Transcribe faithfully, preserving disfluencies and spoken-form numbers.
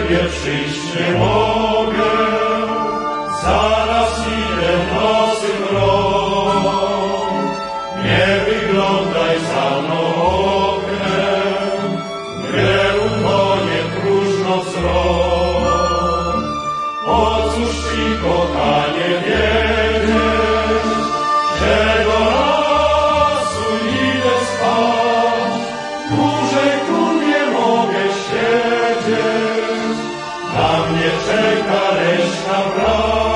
Ciebie przyjść nie mogę, zaraz idę w nocy mrok. Nie wyglądaj za mną oknem, gdy utonie próżno wzrok. Po cóż Ci, kochanie, wiedzieć, że do lasu idę spać, dłużej tu nie mogę siedzieć, na mnie czeka leśna praca.